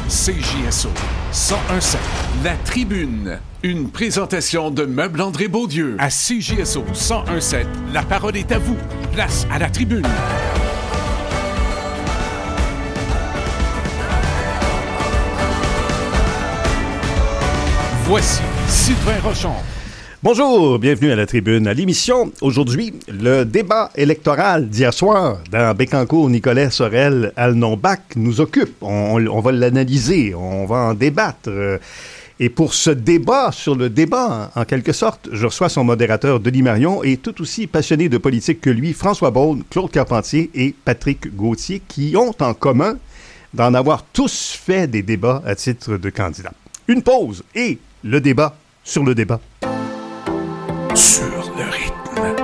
CJSO 101.7. La Tribune. Une présentation de Meubles André Beaulieu. À CJSO 101.7, la parole est à vous. Place à la Tribune. Voici Sylvain Rochon. Bonjour, bienvenue à la Tribune. À l'émission, aujourd'hui, le débat électoral d'hier soir dans Bécancour, Nicolet, Sorel, Alnonbac nous occupe. On va l'analyser, on va en débattre. Et pour ce débat sur le débat, en quelque sorte, je reçois son modérateur Denis Marion et tout aussi passionné de politique que lui, François Beaune, Claude Carpentier et Patrick Gauthier, qui ont en commun d'en avoir tous fait des débats à titre de candidat. Une pause et le débat sur le débat. Sur le rythme.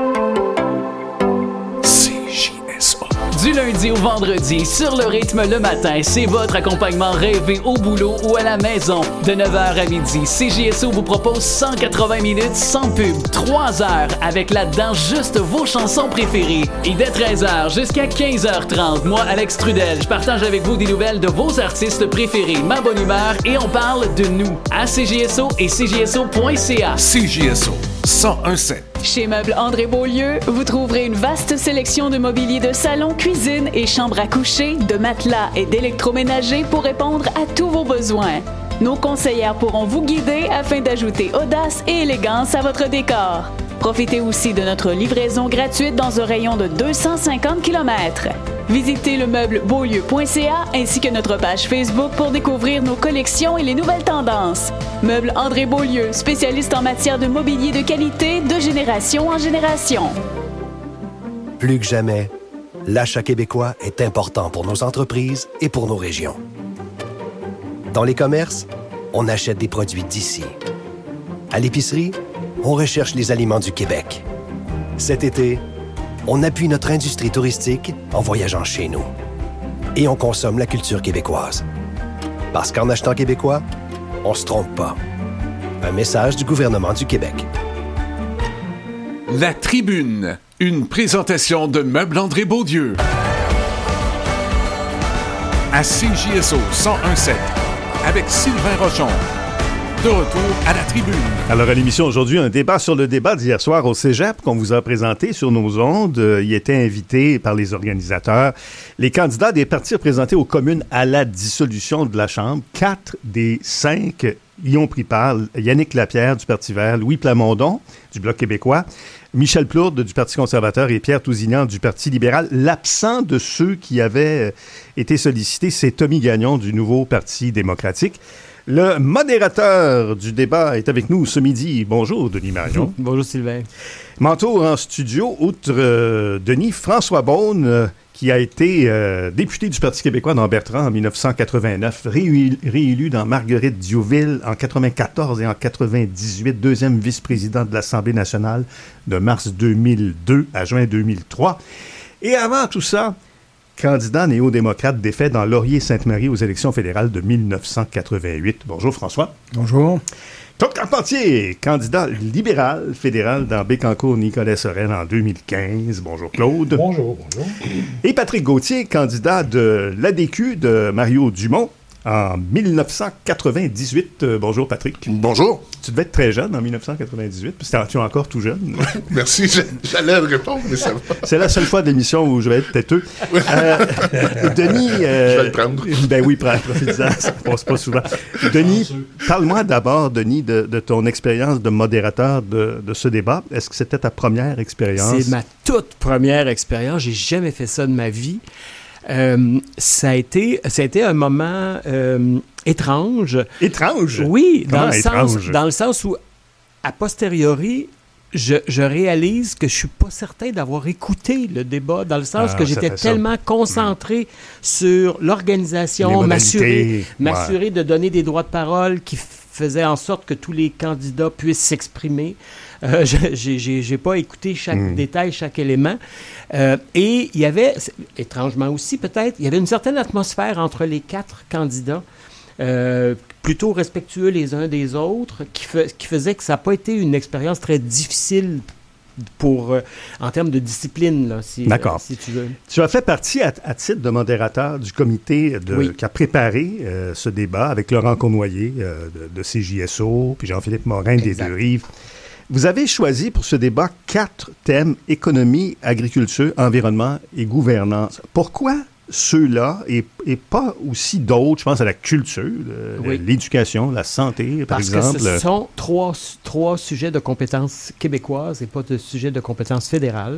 CJSO. Du lundi au vendredi, sur le rythme le matin, c'est votre accompagnement rêvé au boulot ou à la maison. De 9h à midi, CJSO vous propose 180 minutes sans pub, 3 heures avec là-dedans juste vos chansons préférées. Et dès 13h jusqu'à 15h30, moi, Alex Trudel, je partage avec vous des nouvelles de vos artistes préférés, ma bonne humeur et on parle de nous à CJSO et CJSO.ca. CJSO 101.7. Chez Meubles André Beaulieu, vous trouverez une vaste sélection de mobilier de salon, cuisine et chambre à coucher, de matelas et d'électroménager pour répondre à tous vos besoins. Nos conseillères pourront vous guider afin d'ajouter audace et élégance à votre décor. Profitez aussi de notre livraison gratuite dans un rayon de 250 km. Visitez le meuble beaulieu.ca ainsi que notre page Facebook pour découvrir nos collections et les nouvelles tendances. Meubles André Beaulieu, spécialiste en matière de mobilier de qualité de génération en génération. Plus que jamais, l'achat québécois est important pour nos entreprises et pour nos régions. Dans les commerces, on achète des produits d'ici. À l'épicerie, on recherche les aliments du Québec. Cet été, on appuie notre industrie touristique en voyageant chez nous. Et on consomme la culture québécoise. Parce qu'en achetant québécois, on se trompe pas. Un message du gouvernement du Québec. La Tribune. Une présentation de Meubles André Beaulieu. À CJSO 101.7. Avec Sylvain Rochon. De retour à la Tribune. Alors, à l'émission aujourd'hui, un débat sur le débat d'hier soir au Cégep qu'on vous a présenté sur nos ondes. Il était invité par les organisateurs. Les candidats des partis représentés aux communes à la dissolution de la Chambre, 4 des 5 y ont pris part. Yannick Lapierre du Parti vert, Louis Plamondon du Bloc québécois, Michel Plourde du Parti conservateur et Pierre Tousignan du Parti libéral. L'absent de ceux qui avaient été sollicités, c'est Tommy Gagnon du Nouveau Parti démocratique. Le modérateur du débat est avec nous ce midi. Bonjour, Denis Marion. Bonjour, Sylvain. M'entoure en studio, outre Denis, François Beaune, qui a été député du Parti québécois dans Bertrand en 1989, réélu dans Marguerite-Diouville en 1994 et en 1998, deuxième vice-président de l'Assemblée nationale de mars 2002 à juin 2003. Et avant tout ça, candidat néo-démocrate défait dans Laurier-Sainte-Marie aux élections fédérales de 1988. Bonjour François. Bonjour. Claude Carpentier, candidat libéral fédéral dans Bécancour, Nicolet, Sorel en 2015. Bonjour Claude. Bonjour. Et Patrick Gauthier, candidat de l'ADQ de Mario Dumont en 1998. Bonjour Patrick. Bonjour. Tu devais être très jeune en 1998, parce que tu es encore tout jeune. Merci, j'allais répondre, mais ça va. C'est la seule fois de l'émission où je vais être têteux. Denis... je vais le prendre. Ben oui, profite-en, ça passe pas souvent. Denis, parle-moi d'abord, Denis, de ton expérience de modérateur de ce débat. Est-ce que c'était ta première expérience? C'est ma toute première expérience. J'ai jamais fait ça de ma vie. Ça a été un moment étrange. Étrange? Oui, dans le sens où, a posteriori, je réalise que je suis pas certain d'avoir écouté le débat, dans le sens que j'étais tellement concentré sur l'organisation, m'assurer de donner des droits de parole qui faisaient en sorte que tous les candidats puissent s'exprimer. J'ai pas écouté chaque détail, chaque élément. Et il y avait, étrangement aussi peut-être, il y avait une certaine atmosphère entre les 4 candidats, plutôt respectueux les uns des autres, qui faisait que ça n'a pas été une expérience très difficile en termes de discipline, là, si tu veux. Tu as fait partie, à titre de modérateur, du comité qui a préparé ce débat avec Laurent Cournoyer de CJSO, puis Jean-Philippe Morin des Deux-Rives. Vous avez choisi pour ce débat 4 thèmes: économie, agriculture, environnement et gouvernance. Pourquoi ceux-là et pas aussi d'autres? Je pense à la culture, l'éducation, la santé, par exemple. Parce que ce sont trois sujets de compétences québécoises et pas de sujets de compétences fédérales.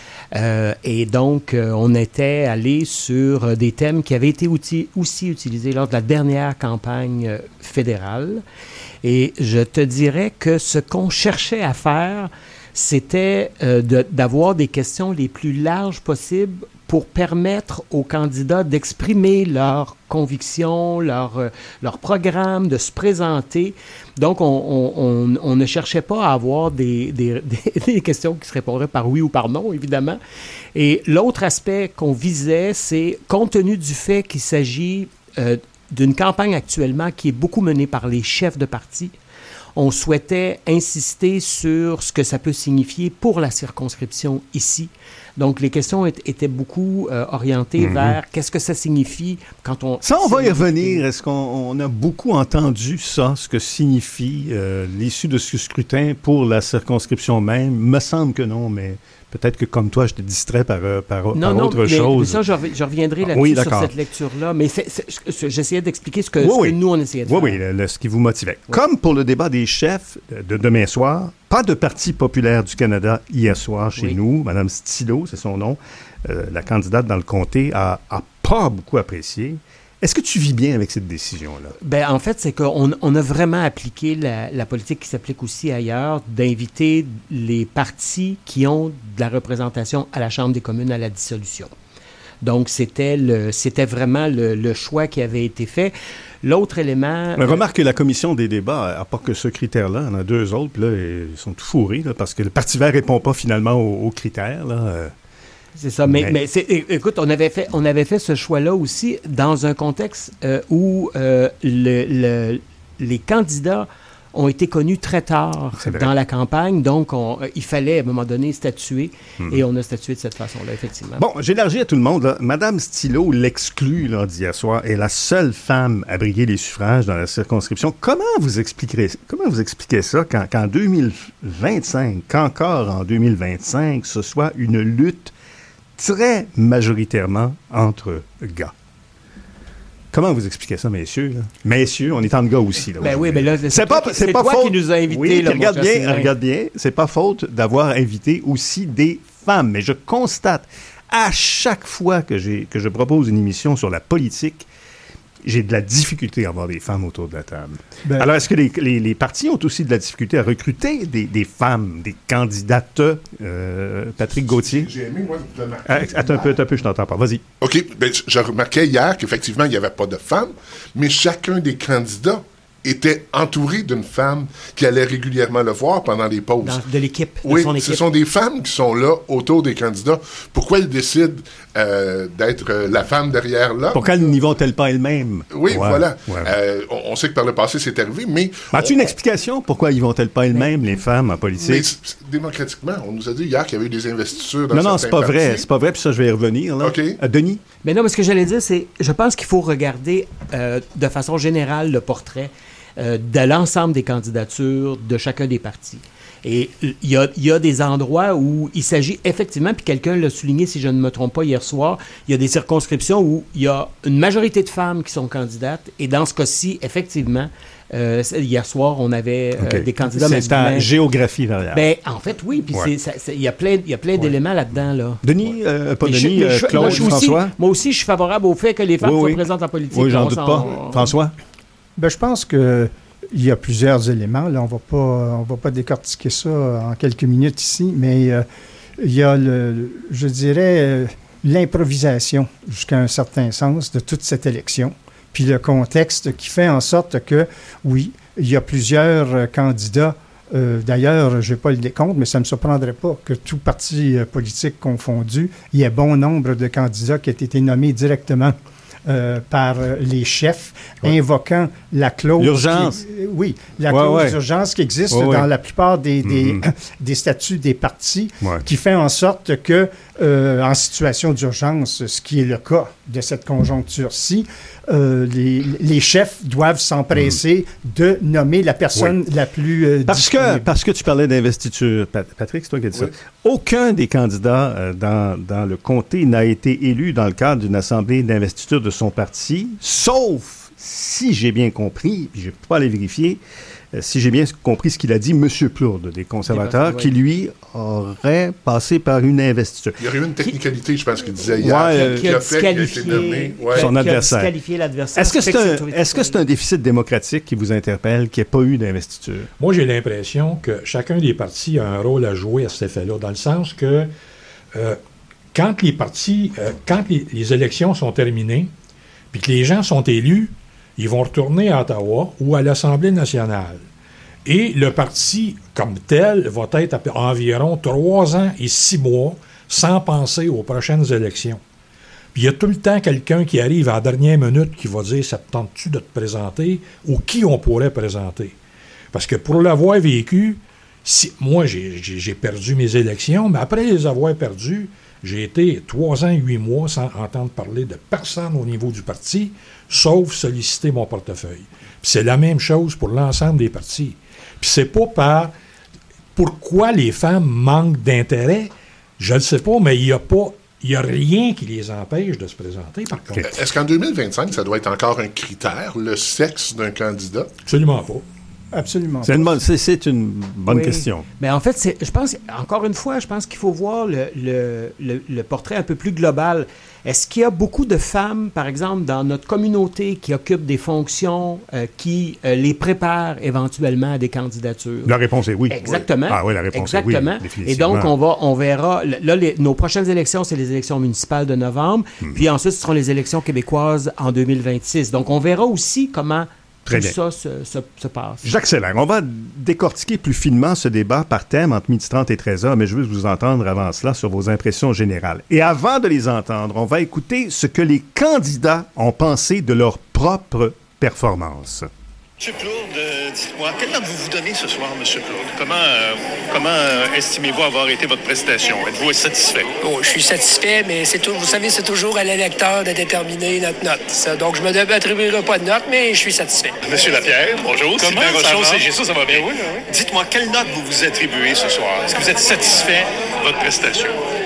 Et donc, on était allé sur des thèmes qui avaient été aussi utilisés lors de la dernière campagne fédérale. Et je te dirais que ce qu'on cherchait à faire, c'était d'avoir des questions les plus larges possibles pour permettre aux candidats d'exprimer leurs convictions, leur programme, de se présenter. Donc, on ne cherchait pas à avoir des questions qui se répondraient par oui ou par non, évidemment. Et l'autre aspect qu'on visait, c'est, compte tenu du fait qu'il s'agit d'une campagne actuellement qui est beaucoup menée par les chefs de parti, on souhaitait insister sur ce que ça peut signifier pour la circonscription ici. Donc, les questions étaient beaucoup orientées vers qu'est-ce que ça signifie quand on... Ça, on va y revenir. Est-ce qu'on a beaucoup entendu ça, ce que signifie l'issue de ce scrutin pour la circonscription même? Me semble que non, mais peut-être que comme toi, je te distrais par autre chose. Mais ça, je reviendrai là-dessus sur cette lecture-là. Mais j'essayais d'expliquer ce que nous, on essayait de faire. Oui, ce qui vous motivait. Oui. Comme pour le débat des chefs de demain soir, pas de Parti populaire du Canada hier soir chez nous. Mme Stilo, c'est son nom. La candidate dans le comté a pas beaucoup apprécié. Est-ce que tu vis bien avec cette décision-là? Bien, en fait, c'est qu'on a vraiment appliqué la politique qui s'applique aussi ailleurs, d'inviter les partis qui ont de la représentation à la Chambre des communes à la dissolution. Donc, c'était vraiment le choix qui avait été fait. L'autre élément... Mais remarque que la commission des débats n'a pas que ce critère-là. Il y en a 2 autres, puis là, ils sont tout fourrés, là, parce que le Parti vert ne répond pas finalement aux critères, là. C'est ça, mais écoute, on avait fait ce choix-là aussi dans un contexte où les candidats ont été connus très tard dans la campagne, donc il fallait à un moment donné statuer, et on a statué de cette façonla, effectivement. Bon, j'élargis à tout le monde, là. Madame Stilo, l'exclue d'hier soir, est la seule femme à briguer les suffrages dans la circonscription. Comment vous expliquez ça qu'en 2025, qu'encore en 2025, ce soit une lutte très majoritairement entre gars? Comment vous expliquez ça, messieurs? Là? Messieurs, on est entre gars aussi. Là, oui, mais là, c'est toi faute. Qui nous a invités. Oui, là, regarde bien, c'est pas faute d'avoir invité aussi des femmes. Mais je constate, à chaque fois que je propose une émission sur la politique, j'ai de la difficulté à avoir des femmes autour de la table. Alors, est-ce que les partis ont aussi de la difficulté à recruter des femmes, des candidates? Patrick Gauthier? J'ai aimé, moi, de remarquer... Attends un peu, je t'entends pas. Vas-y. OK. Je remarquais hier qu'effectivement, il n'y avait pas de femmes, mais chacun des candidats était entouré d'une femme qui allait régulièrement le voir pendant les pauses. De l'équipe. Oui, ce sont des femmes qui sont là autour des candidats. Pourquoi elles décident d'être la femme derrière là? Pourquoi n'y vont-elles pas elles-mêmes? Oui, voilà. Ouais. On sait que par le passé, c'est arrivé, mais... As-tu une explication? Pourquoi n'y vont-elles pas elles-mêmes, les femmes en politique? Mais démocratiquement, on nous a dit hier qu'il y avait eu des investitures dans Non, c'est pas vrai. C'est pas vrai, puis ça, je vais y revenir. Là. OK. Denis? Mais non, mais ce que j'allais dire, c'est... Je pense qu'il faut regarder de façon générale le portrait de l'ensemble des candidatures de chacun des partis. Et il y a des endroits où il s'agit effectivement, puis quelqu'un l'a souligné, si je ne me trompe pas, hier soir, il y a des circonscriptions où il y a une majorité de femmes qui sont candidates, et dans ce cas-ci, effectivement, hier soir, on avait des candidats masculins. C'est ta géographie variable. Ben, en fait, oui, puis il y a plein d'éléments là-dedans. Là. Denis, Claude, François? Moi aussi, je suis favorable au fait que les femmes soient présentes en politique. Oui, j'en doute pas. François? Ben, je pense qu'il y a plusieurs éléments. Là, on va pas décortiquer ça en quelques minutes ici, mais il y a, je dirais, l'improvisation jusqu'à un certain sens de toute cette élection, puis le contexte qui fait en sorte que, oui, il y a plusieurs candidats. D'ailleurs, je n'ai pas le décompte, mais ça ne me surprendrait pas que tout parti politique confondu, il y ait bon nombre de candidats qui aient été nommés directement par les chefs, invoquant la clause... L'urgence. La clause d'urgence qui existe dans la plupart des statuts des partis, qui fait en sorte que, en situation d'urgence, ce qui est le cas de cette conjoncture-ci, les chefs doivent s'empresser de nommer la personne la plus disponible. Parce que tu parlais d'investiture, Patrick, c'est toi qui as dit ça. Aucun des candidats dans le comté n'a été élu dans le cadre d'une assemblée d'investiture de son parti, sauf, si j'ai bien compris, puis je ne peux pas aller vérifier, si j'ai bien compris ce qu'il a dit, M. Plourde, des conservateurs, qui, lui, aurait passé par une investiture. Il y aurait eu une technicalité, je pense qu'il disait hier, qui a disqualifié son adversaire. L'adversaire. Est-ce que c'est un déficit démocratique qui vous interpelle, qu'il n'y ait pas eu d'investiture? Moi, j'ai l'impression que chacun des partis a un rôle à jouer à cet effet-là, dans le sens que quand les partis, quand les élections sont terminées, puis que les gens sont élus, ils vont retourner à Ottawa ou à l'Assemblée nationale. Et le parti, comme tel, va être à environ 3 ans et 6 mois sans penser aux prochaines élections. Puis il y a tout le temps quelqu'un qui arrive à la dernière minute qui va dire « ça te tente-tu de te présenter » ou « qui on pourrait présenter ». Parce que pour l'avoir vécu, moi j'ai perdu mes élections, mais après les avoir perdues, j'ai été 3 ans et 8 mois sans entendre parler de personne au niveau du parti, sauf solliciter mon portefeuille. Puis c'est la même chose pour l'ensemble des partis. Puis c'est pas par... Pourquoi les femmes manquent d'intérêt, je ne sais pas, mais il n'y a rien qui les empêche de se présenter, par contre. Est-ce qu'en 2025, ça doit être encore un critère, le sexe d'un candidat? Absolument pas. Absolument. C'est une bonne question. Mais en fait, je pense, encore une fois, je pense qu'il faut voir le portrait un peu plus global. Est-ce qu'il y a beaucoup de femmes, par exemple, dans notre communauté qui occupent des fonctions qui les préparent éventuellement à des candidatures? La réponse est oui. Exactement. Ah oui, la réponse est oui. Et donc, on verra... Là, nos prochaines élections, c'est les élections municipales de novembre. Puis ensuite, ce seront les élections québécoises en 2026. Donc, on verra aussi comment... Tout ça se passe. J'accélère. On va décortiquer plus finement ce débat par thème entre 12h30 et 13h, mais je veux vous entendre avant cela sur vos impressions générales. Et avant de les entendre, on va écouter ce que les candidats ont pensé de leur propre performance. M. Plourde, dites-moi, quelle note vous donnez ce soir, M. Plourde? Comment estimez-vous avoir été votre prestation? Êtes-vous satisfait? Oh, je suis satisfait, mais vous savez, c'est toujours à l'électeur de déterminer notre note. Donc, je ne me attribuerai pas de note, mais je suis satisfait. M. Lapierre, bonjour. Comment ça va bien? Oui. Dites-moi, quelle note vous vous attribuez ce soir? Est-ce que vous êtes satisfait de votre prestation?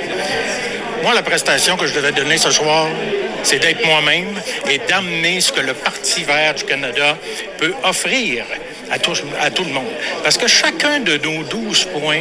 Moi, la prestation que je devais donner ce soir, c'est d'être moi-même et d'amener ce que le Parti vert du Canada peut offrir à tout le monde. Parce que chacun de nos 12 points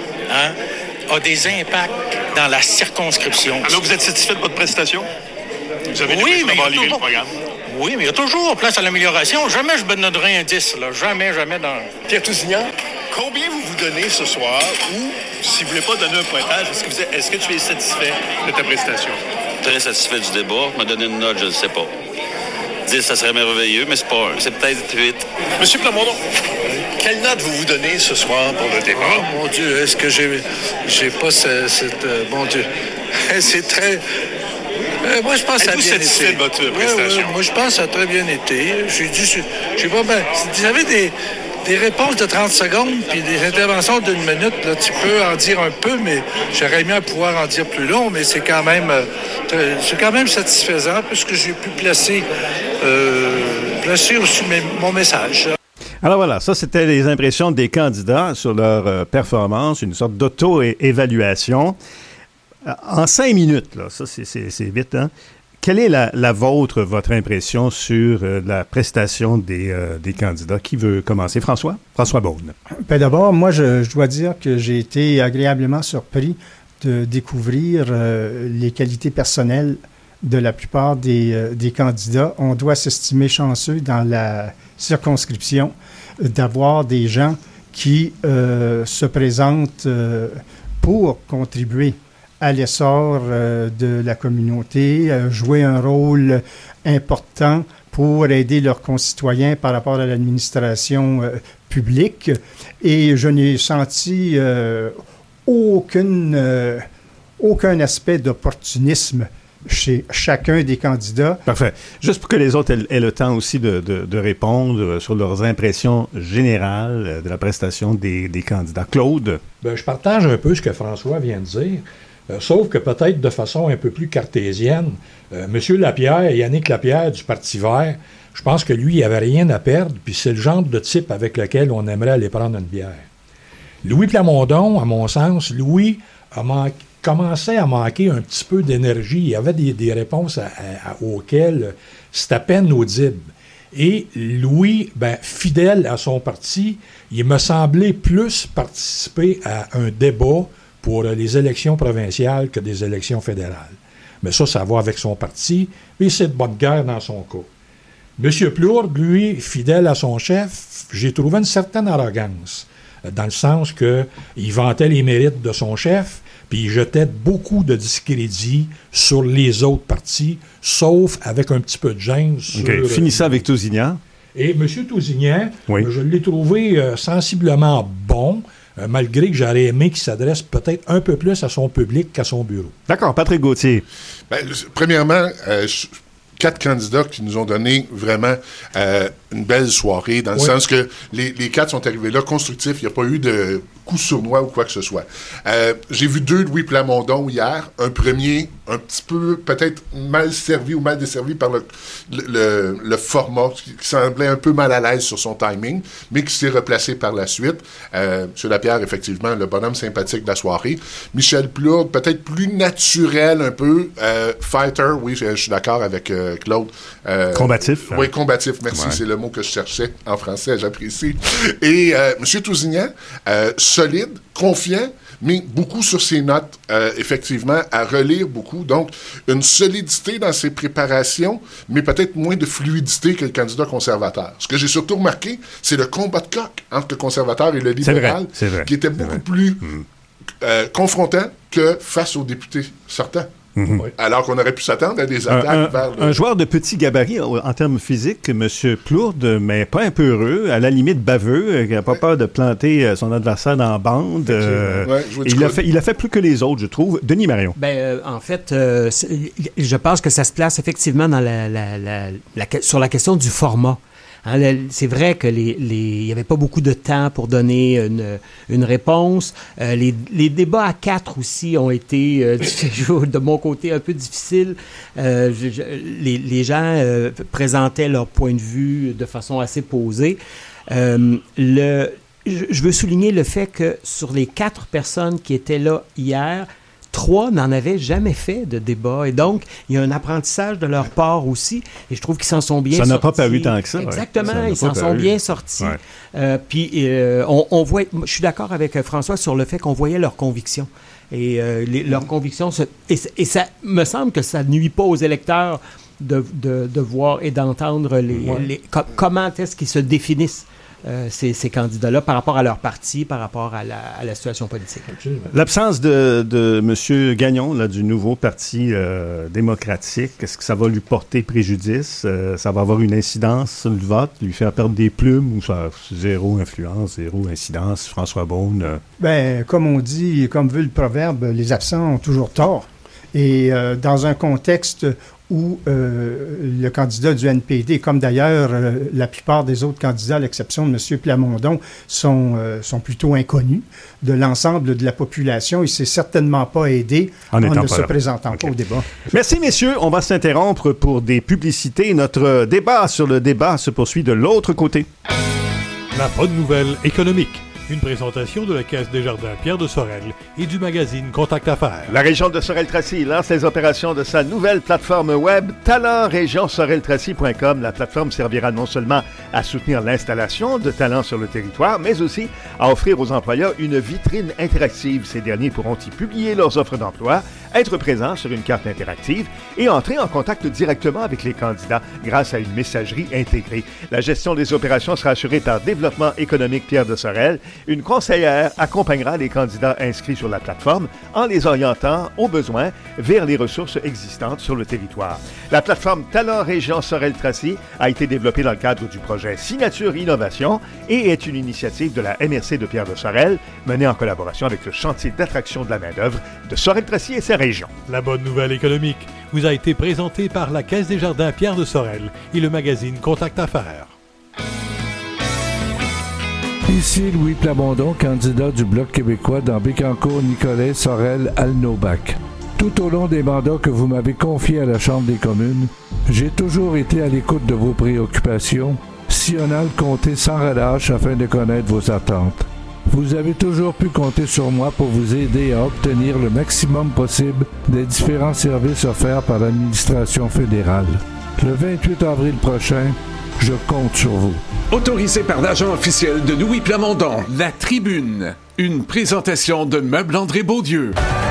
a des impacts dans la circonscription. Alors, vous êtes satisfait de votre prestation? Vous avez le programme? Oui, mais il y a toujours place à l'amélioration. Jamais je me donnerai un 10. Là. Jamais dans... Pierre Tousignan, combien vous donnez ce soir? Ou, si vous ne voulez pas donner un pointage, est-ce que tu es satisfait de ta prestation? Très satisfait du débat. Me donner une note, je ne sais pas. 10, ça serait merveilleux, mais c'est pas 1. C'est peut-être 8. Monsieur Plamondon, quelle note vous donnez ce soir pour le débat? Oh, mon Dieu, est-ce que j'ai pas cette... mon Dieu, c'est très... moi, je pense que ça a bien été. Êtes-vous satisfait de votre prestation? Moi, je pense que ça a très bien été. J'ai pas bien... Vous avez des réponses de 30 secondes puis des interventions d'1 minute, là, tu peux en dire un peu, mais j'aurais aimé pouvoir en dire plus long, mais c'est quand même satisfaisant puisque j'ai pu placer aussi mon message. Alors voilà, ça c'était les impressions des candidats sur leur performance, une sorte d'auto-évaluation. En 5 minutes, là, ça c'est vite, hein? Quelle est votre impression sur la prestation des candidats? Qui veut commencer? François Beaune. Ben d'abord, moi, je dois dire que j'ai été agréablement surpris de découvrir les qualités personnelles de la plupart des candidats. On doit s'estimer chanceux dans la circonscription d'avoir des gens qui se présentent pour contribuer à l'essor de la communauté, jouer un rôle important pour aider leurs concitoyens par rapport à l'administration publique. Et je n'ai senti aucun aspect d'opportunisme chez chacun des candidats. Parfait. Juste pour que les autres aient le temps aussi de répondre sur leurs impressions générales de la prestation des candidats. Claude? Je partage un peu ce que François vient de dire, sauf que peut-être de façon un peu plus cartésienne. M. Lapierre, Yannick Lapierre du Parti vert, je pense que lui, il n'avait rien à perdre, puis c'est le genre de type avec lequel on aimerait aller prendre une bière. Louis Plamondon, à mon sens, Louis commençait à manquer un petit peu d'énergie. Il y avait des réponses auxquelles c'était à peine audible. Et Louis, fidèle à son parti, il me semblait plus participer à un débat pour les élections provinciales que des élections fédérales. Mais ça va avec son parti, et c'est de bonne guerre dans son cas. M. Plourde, lui, fidèle à son chef, j'ai trouvé une certaine arrogance, dans le sens qu'il vantait les mérites de son chef, puis il jetait beaucoup de discrédit sur les autres partis, sauf avec un petit peu de gêne sur... Finissant avec Tousignan. Et M. Tousignan, je l'ai trouvé sensiblement bon, malgré que j'aurais aimé qu'il s'adresse peut-être un peu plus à son public qu'à son bureau. D'accord. Patrick Gauthier. Premièrement, 4 candidats qui nous ont donné vraiment une belle soirée, dans le sens que les 4 sont arrivés là constructifs. Il n'y a pas eu de coup sournois ou quoi que ce soit. J'ai vu 2 Louis Plamondon hier. Un premier, un petit peu peut-être mal servi ou mal desservi par le format, qui semblait un peu mal à l'aise sur son timing, mais qui s'est replacé par la suite. M. Lapierre, effectivement, le bonhomme sympathique de la soirée. Michel Plourde, peut-être plus naturel un peu. Fighter, oui, je suis d'accord avec Claude. Combatif. Oui, combatif, merci, c'est le mot que je cherchais en français, j'apprécie. Et M. Tousignan, solide, confiant, mais beaucoup sur ses notes, effectivement, à relire beaucoup. Donc, une solidité dans ses préparations, mais peut-être moins de fluidité que le candidat conservateur. Ce que j'ai surtout remarqué, c'est le combat de coq entre le conservateur et le libéral, c'est vrai. Qui était beaucoup plus confrontant que face aux députés sortants. Mm-hmm. Oui. Alors qu'on aurait pu s'attendre à des attaques vers un joueur de petit gabarit en termes physiques, M. Plourde, mais pas un peu heureux, à la limite baveux, qui n'a pas peur de planter son adversaire dans la bande. Il a fait plus que les autres, je trouve. Denis Marion. En fait, je pense que ça se place effectivement dans sur la question du format. C'est vrai que il n'y avait pas beaucoup de temps pour donner une réponse. Les débats à 4 aussi ont été, de mon côté, un peu difficiles. Les gens présentaient leur point de vue de façon assez posée. Je veux souligner le fait que sur les 4 personnes qui étaient là hier, 3 n'en avaient jamais fait de débat. Et donc, il y a un apprentissage de leur part aussi. Et je trouve qu'ils s'en sont bien sortis. Ça n'a pas paru tant que ça. Exactement, ils s'en sont bien sortis. Puis, on voit... Je suis d'accord avec François sur le fait qu'on voyait leurs convictions. Et leurs convictions... Et ça me semble que ça ne nuit pas aux électeurs de voir et d'entendre comment est-ce qu'ils se définissent. Ces candidats-là par rapport à leur parti, par rapport à la situation politique. L'absence de M. Gagnon, là, du nouveau parti démocratique, est-ce que ça va lui porter préjudice? Ça va avoir une incidence sur le vote, lui faire perdre des plumes ou ça, zéro influence, zéro incidence? François Beaune? Comme on dit, comme veut le proverbe, les absents ont toujours tort. Et dans un contexte où le candidat du NPD, comme d'ailleurs la plupart des autres candidats, à l'exception de M. Plamondon, sont plutôt inconnus de l'ensemble de la population. Il ne s'est certainement pas aidé en ne se présentant pas au débat. Merci, messieurs. On va s'interrompre pour des publicités. Notre débat sur le débat se poursuit de l'autre côté. La bonne nouvelle économique. Une présentation de la Caisse des Jardins Pierre de Sorel et du magazine Contact Affaires. La région de Sorel-Tracy lance les opérations de sa nouvelle plateforme web talentregionsoreltracy.com. La plateforme servira non seulement à soutenir l'installation de talents sur le territoire, mais aussi à offrir aux employeurs une vitrine interactive. Ces derniers pourront y publier leurs offres d'emploi, être présents sur une carte interactive et entrer en contact directement avec les candidats grâce à une messagerie intégrée. La gestion des opérations sera assurée par Développement économique Pierre de Sorel Une conseillère accompagnera les candidats inscrits sur la plateforme en les orientant, au besoin, vers les ressources existantes sur le territoire. La plateforme Talent Région Sorel-Tracy a été développée dans le cadre du projet Signature Innovation et est une initiative de la MRC de Pierre de Sorel, menée en collaboration avec le chantier d'attraction de la main-d'œuvre de Sorel-Tracy et sa région. La bonne nouvelle économique vous a été présentée par la Caisse des Jardins Pierre de Sorel et le magazine Contact Affaires. Ici Louis Plamondon, candidat du Bloc québécois dans Bécancour, Nicolet, Sorel, Alnobac. Tout au long des mandats que vous m'avez confiés à la Chambre des communes, j'ai toujours été à l'écoute de vos préoccupations, sillonnant le comté sans relâche afin de connaître vos attentes. Vous avez toujours pu compter sur moi pour vous aider à obtenir le maximum possible des différents services offerts par l'administration fédérale. Le 28 avril prochain, je compte sur vous. Autorisé par l'agent officiel de Louis Plamondon, La Tribune, une présentation de Meubles André Beaudieu.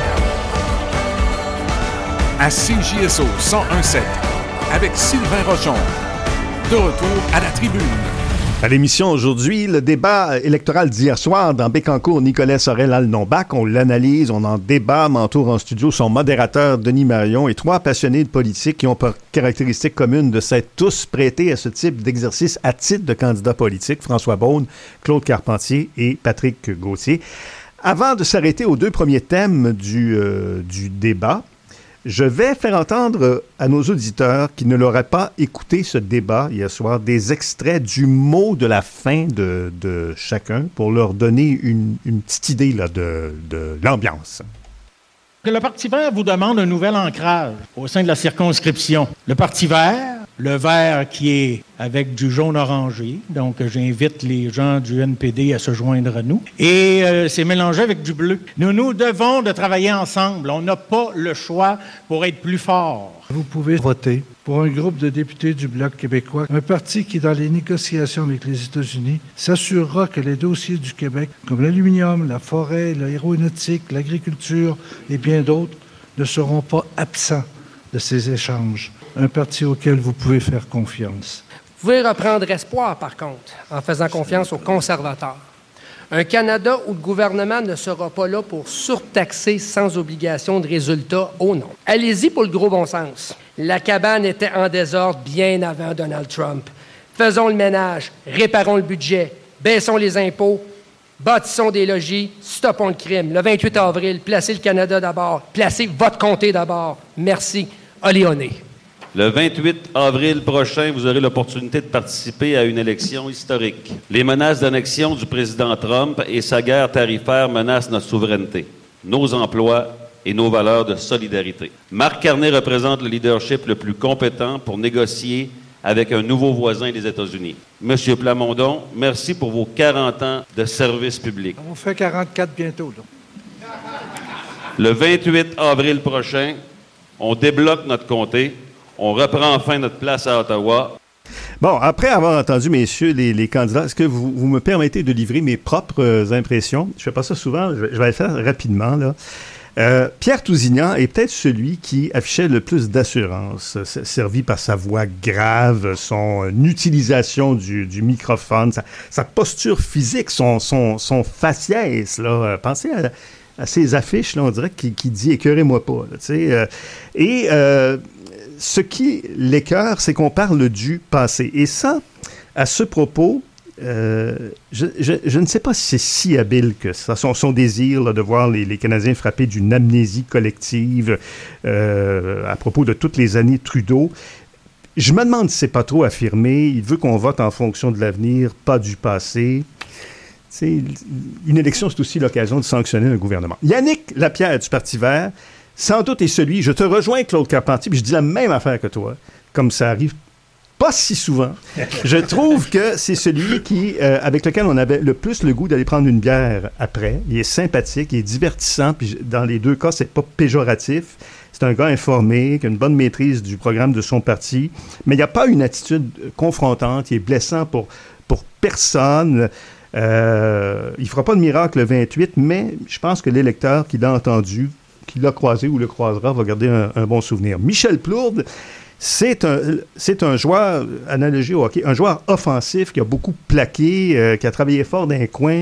À CJSO 101.7, avec Sylvain Rochon. De retour à La Tribune. À l'émission aujourd'hui, le débat électoral d'hier soir dans Bécancour, Nicolet, Sorel, Alnobac. On l'analyse, on en débat. M'entoure en studio son modérateur, Denis Marion, et trois passionnés de politique qui ont pour caractéristique commune de s'être tous prêtés à ce type d'exercice à titre de candidat politique. François Beaune, Claude Carpentier et Patrick Gauthier. Avant de s'arrêter aux deux premiers thèmes du débat, je vais faire entendre à nos auditeurs qui ne l'auraient pas écouté ce débat hier soir des extraits du mot de la fin de chacun pour leur donner une petite idée là, de l'ambiance. Le Parti vert vous demande un nouvel ancrage au sein de la circonscription. Le Parti vert, le vert qui est avec du jaune orangé, donc j'invite les gens du NPD à se joindre à nous, et c'est mélangé avec du bleu. Nous devons de travailler ensemble. On n'a pas le choix pour être plus fort. Vous pouvez voter pour un groupe de députés du Bloc québécois, un parti qui, dans les négociations avec les États-Unis, s'assurera que les dossiers du Québec, comme l'aluminium, la forêt, l'aéronautique, l'agriculture et bien d'autres, ne seront pas absents de ces échanges. Un parti auquel vous pouvez faire confiance. Vous pouvez reprendre espoir, par contre, en faisant confiance aux conservateurs. Un Canada où le gouvernement ne sera pas là pour surtaxer sans obligation de résultat au non. Allez-y pour le gros bon sens. La cabane était en désordre bien avant Donald Trump. Faisons le ménage, réparons le budget, baissons les impôts, bâtissons des logis, stoppons le crime. Le 28 avril, placez le Canada d'abord, placez votre comté d'abord. Merci. Oléoné. Le 28 avril prochain, vous aurez l'opportunité de participer à une élection historique. Les menaces d'annexion du président Trump et sa guerre tarifaire menacent notre souveraineté, nos emplois et nos valeurs de solidarité. Marc Carney représente le leadership le plus compétent pour négocier avec un nouveau voisin des États-Unis. Monsieur Plamondon, merci pour vos 40 ans de service public. On fait 44 bientôt, là. Le 28 avril prochain, on débloque notre comté. On reprend enfin notre place à Ottawa. Bon, après avoir entendu, messieurs, les candidats, est-ce que vous me permettez de livrer mes propres impressions? Je ne fais pas ça souvent, je vais le faire rapidement, là. Pierre Tousignan est peut-être celui qui affichait le plus d'assurance, servi par sa voix grave, son utilisation du microphone, sa posture physique, son faciès, là. Pensez à ces affiches, là, on dirait qu'il dit « écœurez-moi pas », tu sais. Ce qui l'écœure, c'est qu'on parle du passé. Et ça, à ce propos, je ne sais pas si c'est si habile que ça. Son désir là, de voir les Canadiens frappés d'une amnésie collective à propos de toutes les années Trudeau. Je me demande si c'est pas trop affirmé. Il veut qu'on vote en fonction de l'avenir, pas du passé. T'sais, une élection, c'est aussi l'occasion de sanctionner un gouvernement. Yannick Lapierre du Parti vert, sans doute est celui, je te rejoins Claude Carpentier, puis je dis la même affaire que toi, comme ça arrive pas si souvent. Je trouve que c'est celui qui, avec lequel on avait le plus le goût d'aller prendre une bière après. Il est sympathique, il est divertissant, puis dans les deux cas, c'est pas péjoratif. C'est un gars informé, qui a une bonne maîtrise du programme de son parti, mais il n'y a pas une attitude confrontante, il est blessant pour personne. Il ne fera pas de miracle le 28, mais je pense que l'électeur qui l'a entendu, qui l'a croisé ou le croisera, va garder un bon souvenir. Michel Plourde, c'est un joueur, analogie au hockey, un joueur offensif qui a beaucoup plaqué, qui a travaillé fort dans les coins,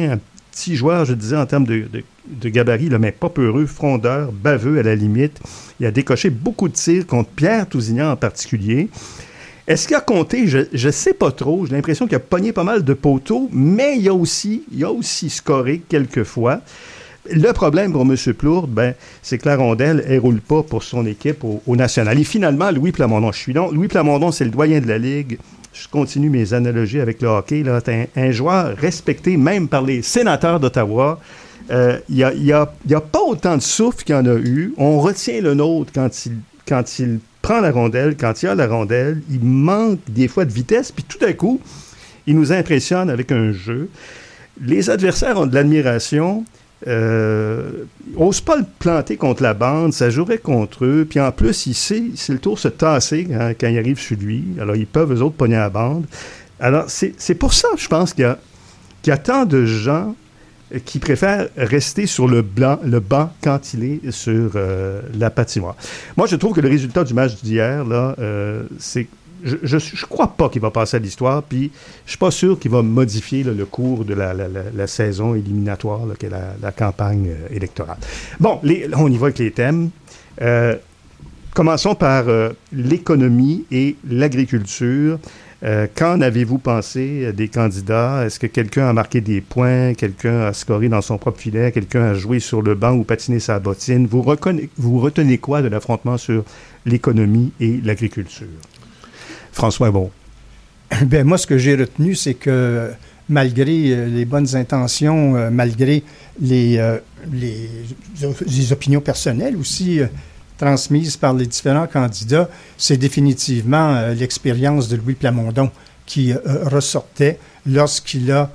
petit joueur, je disais, en termes de gabarit, là, mais pas peureux, frondeur, baveux à la limite. Il a décoché beaucoup de tirs contre Pierre Tousignan en particulier. Est-ce qu'il a compté? Je ne sais pas trop. J'ai l'impression qu'il a pogné pas mal de poteaux, mais il a aussi scoré quelques fois. Le problème pour M. Plourde, c'est que la rondelle, elle ne roule pas pour son équipe au national. Et finalement, Louis Plamondon, je suis long. Louis Plamondon, c'est le doyen de la Ligue. Je continue mes analogies avec le hockey. Là. C'est un joueur respecté même par les sénateurs d'Ottawa. Il n'y a pas autant de souffle qu'il y en a eu. On retient le nôtre quand il prend la rondelle, quand il a la rondelle. Il manque des fois de vitesse, puis tout d'un coup, il nous impressionne avec un jeu. Les adversaires ont de l'admiration. N'ose pas le planter contre la bande, ça jouerait contre eux. Puis en plus, il sait le tour se tasser quand il arrive sur lui. Alors, ils peuvent, eux autres, pogner la bande. Alors, c'est pour ça, je pense, qu'il y a tant de gens qui préfèrent rester sur le banc quand il est sur la patinoire. Moi, je trouve que le résultat du match d'hier, là, c'est... Je crois pas qu'il va passer à l'histoire, puis je suis pas sûr qu'il va modifier là, le cours de la saison éliminatoire qu'est la campagne électorale. Bon, on y va avec les thèmes. Commençons par l'économie et l'agriculture. Qu'en avez-vous pensé des candidats? Est-ce que quelqu'un a marqué des points? Quelqu'un a scoré dans son propre filet? Quelqu'un a joué sur le banc ou patiné sa bottine? Vous retenez quoi de l'affrontement sur l'économie et l'agriculture? François Bon. Bien, moi, ce que j'ai retenu, c'est que malgré les bonnes intentions, malgré les opinions personnelles aussi transmises par les différents candidats, c'est définitivement l'expérience de Louis Plamondon qui ressortait lorsqu'il a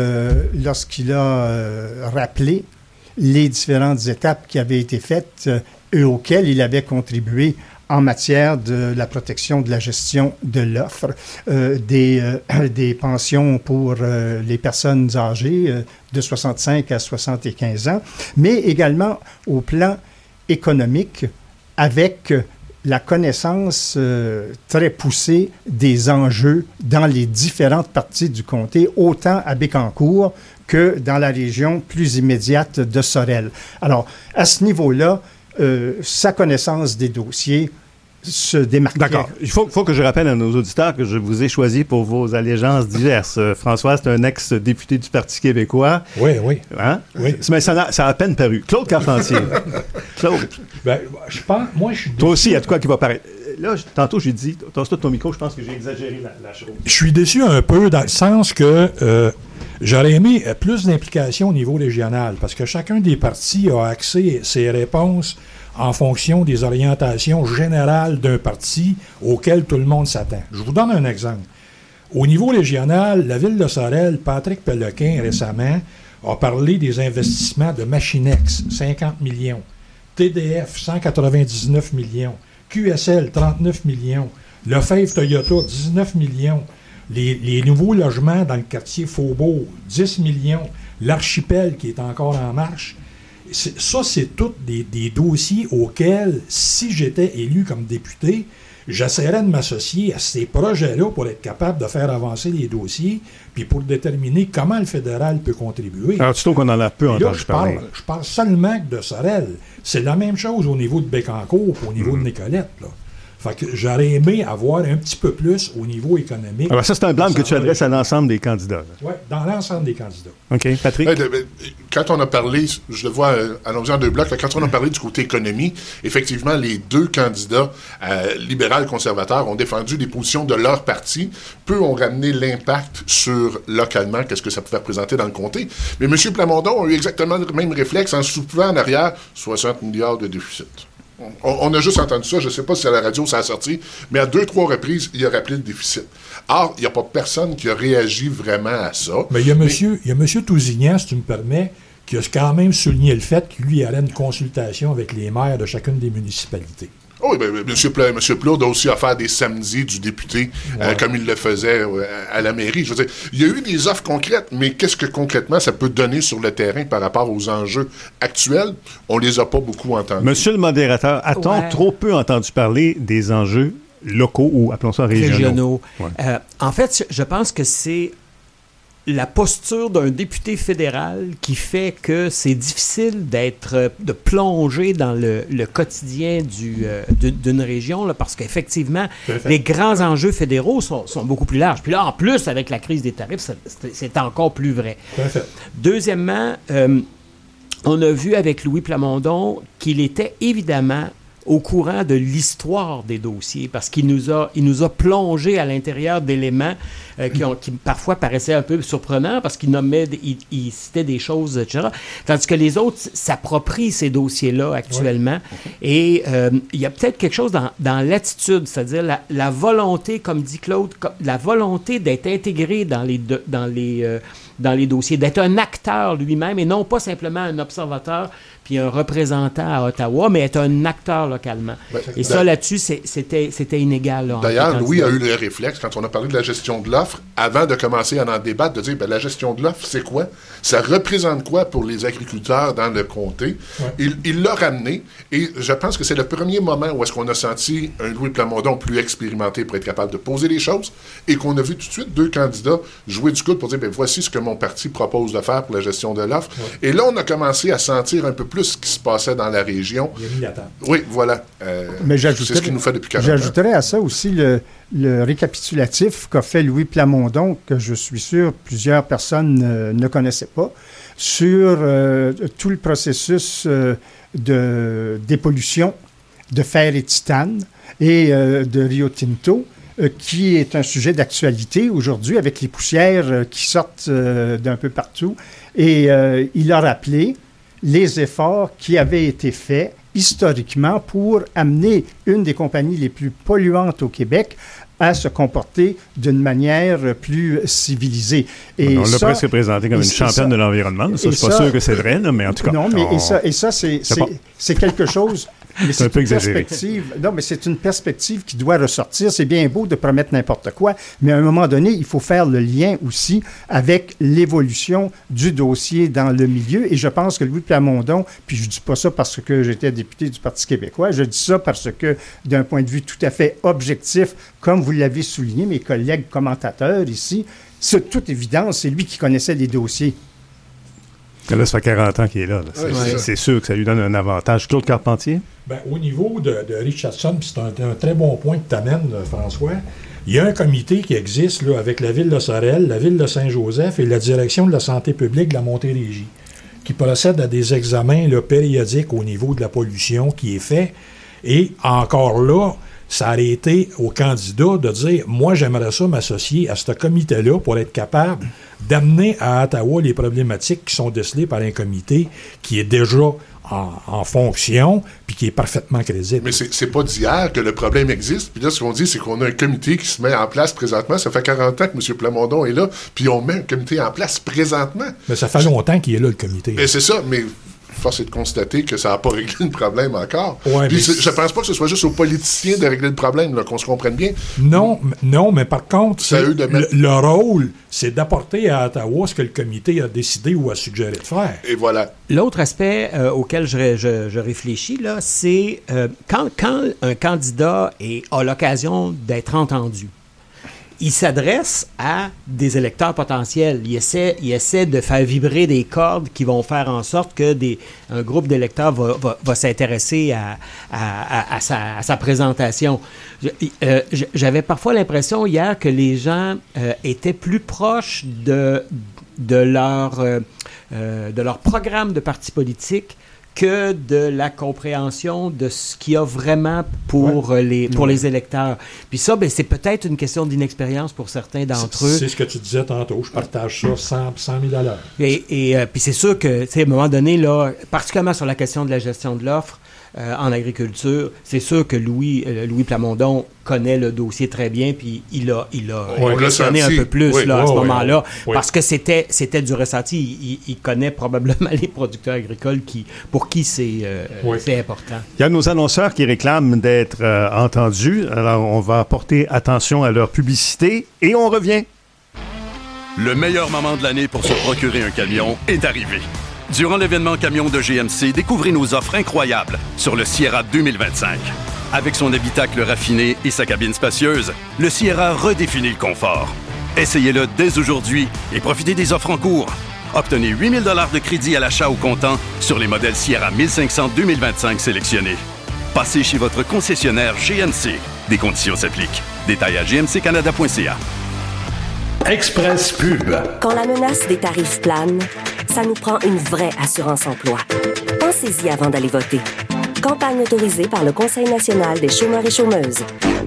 rappelé les différentes étapes qui avaient été faites et auxquelles il avait contribué en matière de la protection de la gestion de l'offre, des pensions pour les personnes âgées de 65 à 75 ans, mais également au plan économique avec la connaissance très poussée des enjeux dans les différentes parties du comté, autant à Bécancour que dans la région plus immédiate de Sorel. Alors, à ce niveau-là, sa connaissance des dossiers se démarquait. D'accord. Il faut que je rappelle à nos auditeurs que je vous ai choisi pour vos allégeances diverses. François, c'est un ex-député du Parti québécois. Oui, oui. Hein? Oui. Mais ça a à peine paru. Claude Carpentier. Claude. Ben, je pense, moi, je suis... Toi aussi, il y a de quoi qui va paraître. Là, tantôt, j'ai dit, tasse-toi de ton micro, je pense que j'ai exagéré la chose. Je suis déçu un peu dans le sens que j'aurais aimé plus d'implication au niveau régional, parce que chacun des partis a axé ses réponses en fonction des orientations générales d'un parti auquel tout le monde s'attend. Je vous donne un exemple. Au niveau régional, la ville de Sorel, Patrick Pellequin, récemment, a parlé des investissements de Machinex, 50 millions, TDF, 199 millions, QSL, 39 millions, Lefebvre Toyota, 19 millions, les nouveaux logements dans le quartier Faubourg, 10 millions, l'Archipel qui est encore en marche. Ça, c'est tous des dossiers auxquels, si j'étais élu comme député, j'essaierais de m'associer à ces projets-là pour être capable de faire avancer les dossiers, puis pour déterminer comment le fédéral peut contribuer. Alors, tu trouves qu'on en a peu entendu parler. Je parle seulement de Sorel. C'est la même chose au niveau de Bécancour et au niveau de Nicolette, là. Fait que j'aurais aimé avoir un petit peu plus au niveau économique. Alors ça, c'est un blâme que tu adresses à l'ensemble des candidats. Oui, dans l'ensemble des candidats. OK. Patrick? Quand on a parlé, je le vois allons-y en deux blocs, là, quand on a parlé du côté économie, effectivement, les deux candidats libéral-conservateurs ont défendu des positions de leur parti. Peu ont ramené l'impact sur, localement, qu'est-ce que ça pouvait représenter dans le comté. Mais M. Plamondon a eu exactement le même réflexe en soulevant en arrière 60 milliards de déficit. On a juste entendu ça, je ne sais pas si à la radio ça a sorti, mais à 2-3 reprises, il a rappelé le déficit. Or, il n'y a pas personne qui a réagi vraiment à ça. Mais il y a M. Tousignan, si tu me permets, qui a quand même souligné le fait qu'il lui allait une consultation avec les maires de chacune des municipalités. Oui, bien, M. Plourde a aussi offert des samedis du député, comme il le faisait à la mairie. Je veux dire, il y a eu des offres concrètes, mais qu'est-ce que concrètement ça peut donner sur le terrain par rapport aux enjeux actuels? On les a pas beaucoup entendus. Monsieur le modérateur, a-t-on trop peu entendu parler des enjeux locaux ou, appelons ça, régionaux? En fait, je pense que c'est la posture d'un député fédéral qui fait que c'est difficile de plonger dans le quotidien d'une région, là, parce qu'effectivement, les grands enjeux fédéraux sont beaucoup plus larges. Puis là, en plus, avec la crise des tarifs, c'est encore plus vrai. Deuxièmement, on a vu avec Louis Plamondon qu'il était évidemment au courant de l'histoire des dossiers, parce qu'il nous a plongé à l'intérieur d'éléments qui parfois paraissaient un peu surprenants, parce qu'il il citait des choses, etc. Tandis que les autres s'approprient ces dossiers-là actuellement. Et il y a peut-être quelque chose dans l'attitude, c'est-à-dire la volonté, comme dit Claude, la volonté d'être intégré dans les dossiers, d'être un acteur lui-même et non pas simplement un observateur puis un représentant à Ottawa, mais être un acteur localement. Et ça, là-dessus, c'était inégal. Là, d'ailleurs, Louis a eu le réflexe, quand on a parlé de la gestion de l'offre, avant de commencer à en débattre, de dire, la gestion de l'offre, c'est quoi? Ça représente quoi pour les agriculteurs dans le comté? Il l'a ramené, et je pense que c'est le premier moment où est-ce qu'on a senti un Louis Plamondon plus expérimenté pour être capable de poser les choses, et qu'on a vu tout de suite 2 candidats jouer du coude pour dire, voici ce que mon parti propose de faire pour la gestion de l'offre. Et là, on a commencé à sentir un peu plus ce qui se passait dans la région. Il a mis la table. Oui, voilà. Mais c'est ce qu'il nous fait depuis 40 ans. J'ajouterais à ça aussi le récapitulatif qu'a fait Louis Plamondon, que je suis sûr plusieurs personnes ne connaissaient pas, sur tout le processus de dépollution de fer et titane et de Rio Tinto, qui est un sujet d'actualité aujourd'hui avec les poussières qui sortent d'un peu partout. Et il a rappelé les efforts qui avaient été faits historiquement pour amener une des compagnies les plus polluantes au Québec à se comporter d'une manière plus civilisée. Et on l'a presque présenté comme une championne de l'environnement. Ça, je ne suis pas sûr que c'est vrai, là, mais en tout cas... Non, mais c'est quelque chose... Mais c'est un peu exagéré. Non, mais c'est une perspective qui doit ressortir. C'est bien beau de promettre n'importe quoi, mais à un moment donné, il faut faire le lien aussi avec l'évolution du dossier dans le milieu. Et je pense que Louis Plamondon, puis je dis pas ça parce que j'étais député du Parti québécois, je dis ça parce que, d'un point de vue tout à fait objectif, comme vous l'avez souligné, mes collègues commentateurs ici, c'est toute évidence, c'est lui qui connaissait les dossiers. Là, ça fait 40 ans qu'il est là. C'est sûr que ça lui donne un avantage. Claude Carpentier? Au niveau de Richardson, c'est un très bon point que tu amènes, François. Il y a un comité qui existe là, avec la Ville de Sorel, la Ville de Saint-Joseph et la Direction de la santé publique de la Montérégie, qui procède à des examens là, périodiques au niveau de la pollution qui est fait. Et encore là, ça a été aux candidats de dire « Moi, j'aimerais ça m'associer à ce comité-là pour être capable d'amener à Ottawa les problématiques qui sont décelées par un comité qui est déjà en fonction puis qui est parfaitement crédible. » Mais c'est pas d'hier que le problème existe. Puis là, ce qu'on dit, c'est qu'on a un comité qui se met en place présentement. Ça fait 40 ans que M. Plamondon est là, puis on met un comité en place présentement. Mais ça fait longtemps qu'il est là, le comité. Mais c'est ça, mais... force est de constater que ça n'a pas réglé le problème encore. Ouais, puis je pense pas que ce soit juste aux politiciens de régler le problème, là, qu'on se comprenne bien. Non, mais par contre, le rôle, c'est d'apporter à Ottawa ce que le comité a décidé ou a suggéré de faire. Et voilà. L'autre aspect auquel je réfléchis, là, c'est quand un candidat a l'occasion d'être entendu, il s'adresse à des électeurs potentiels. Il essaie de faire vibrer des cordes qui vont faire en sorte que un groupe d'électeurs va s'intéresser à sa présentation. J'avais parfois l'impression hier que les gens étaient plus proches de leur programme de parti politique que de la compréhension de ce qu'il y a vraiment pour les électeurs. Puis ça, c'est peut-être une question d'inexpérience pour certains d'entre eux. C'est ce que tu disais tantôt. Je partage ça 100 000 $. Et puis c'est sûr que, à un moment donné, là, particulièrement sur la question de la gestion de l'offre, en agriculture, c'est sûr que Louis Plamondon connaît le dossier très bien, puis il a impressionné un peu plus à ce moment-là, parce que c'était du ressenti. Il connaît probablement les producteurs agricoles pour qui c'est important. Il y a nos annonceurs qui réclament d'être entendus. Alors, on va porter attention à leur publicité et on revient. Le meilleur moment de l'année pour se procurer un camion est arrivé. Durant l'événement camion de GMC, découvrez nos offres incroyables sur le Sierra 2025. Avec son habitacle raffiné et sa cabine spacieuse, le Sierra redéfinit le confort. Essayez-le dès aujourd'hui et profitez des offres en cours. Obtenez 8 000 $ de crédit à l'achat au comptant sur les modèles Sierra 1500 2025 sélectionnés. Passez chez votre concessionnaire GMC. Des conditions s'appliquent. Détails à gmccanada.ca. Express Pub. Quand la menace des tarifs plane, ça nous prend une vraie assurance emploi. Pensez-y avant d'aller voter. Campagne autorisée par le Conseil national des chômeurs et chômeuses.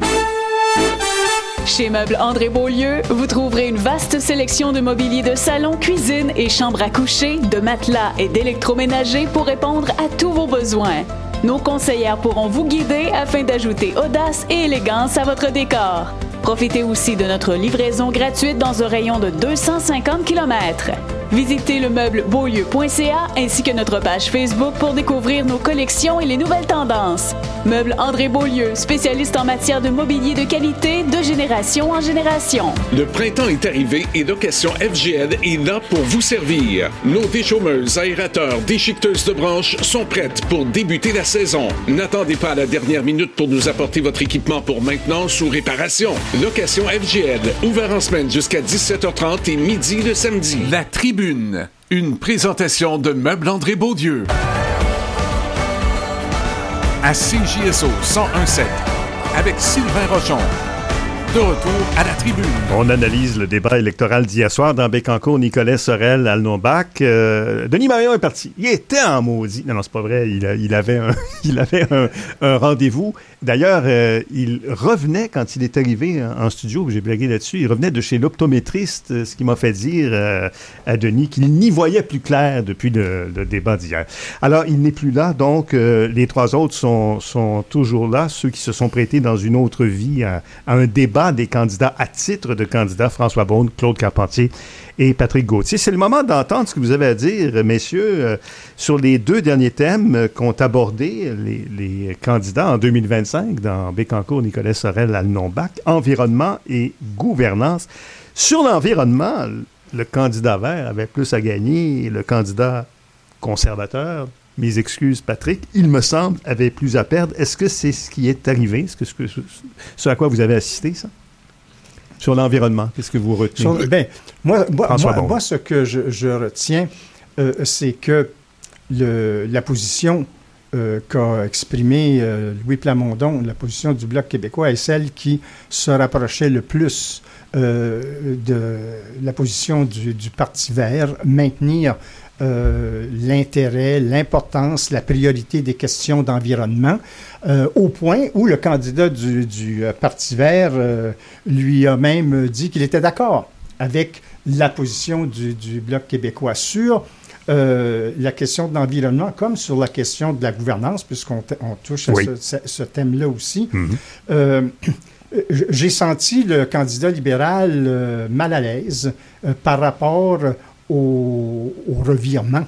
Chez Meubles André Beaulieu, vous trouverez une vaste sélection de mobilier de salon, cuisine et chambre à coucher, de matelas et d'électroménager pour répondre à tous vos besoins. Nos conseillères pourront vous guider afin d'ajouter audace et élégance à votre décor. Profitez aussi de notre livraison gratuite dans un rayon de 250 km. Visitez le meuble beaulieu.ca ainsi que notre page Facebook pour découvrir nos collections et les nouvelles tendances. Meubles André Beaulieu, spécialiste en matière de mobilier de qualité de génération en génération. Le printemps est arrivé et Location FGL est là pour vous servir. Nos déchaumeuses, aérateurs, déchiqueteuses de branches sont prêtes pour débuter la saison. N'attendez pas à la dernière minute pour nous apporter votre équipement pour maintenance ou réparation. Location FGL, ouvert en semaine jusqu'à 17h30 et midi le samedi. La Tribune, une présentation de Meubles André Beaulieu. À CJSO 101.7, avec Sylvain Rochon. De retour à la Tribune. On analyse le débat électoral d'hier soir dans Bécancour, Nicolet, Sorel, Alnobach. Denis Marion est parti. Il était en maudit. Non, c'est pas vrai. Il avait un rendez-vous. D'ailleurs, il revenait, quand il est arrivé en studio, j'ai blagué là-dessus, il revenait de chez l'optométriste, ce qui m'a fait dire à Denis qu'il n'y voyait plus clair depuis le débat d'hier. Alors, il n'est plus là, donc les trois autres sont toujours là, ceux qui se sont prêtés dans une autre vie à un débat des candidats à titre de candidats, François Beaune, Claude Carpentier et Patrick Gauthier. C'est le moment d'entendre ce que vous avez à dire, messieurs, sur les deux derniers thèmes qu'ont abordés les candidats en 2025 dans Bécancour, Nicolet, Sorel, Alnobach, environnement et gouvernance. Sur l'environnement, le candidat vert avait plus à gagner, le candidat conservateur, mes excuses, Patrick, il me semble, avait plus à perdre. Est-ce que c'est ce qui est arrivé? Est-ce que ce à quoi vous avez assisté, ça? Sur l'environnement, qu'est-ce que vous retenez? Moi, ce que je retiens, c'est que la position qu'a exprimée Louis Plamondon, la position du Bloc québécois, est celle qui se rapprochait le plus de la position du Parti vert, maintenir l'intérêt, l'importance, la priorité des questions d'environnement, au point où le candidat du Parti vert lui a même dit qu'il était d'accord avec la position du Bloc québécois sur la question de l'environnement comme sur la question de la gouvernance, puisqu'on touche à ce thème-là aussi. Mm-hmm. J'ai senti le candidat libéral mal à l'aise par rapport au revirement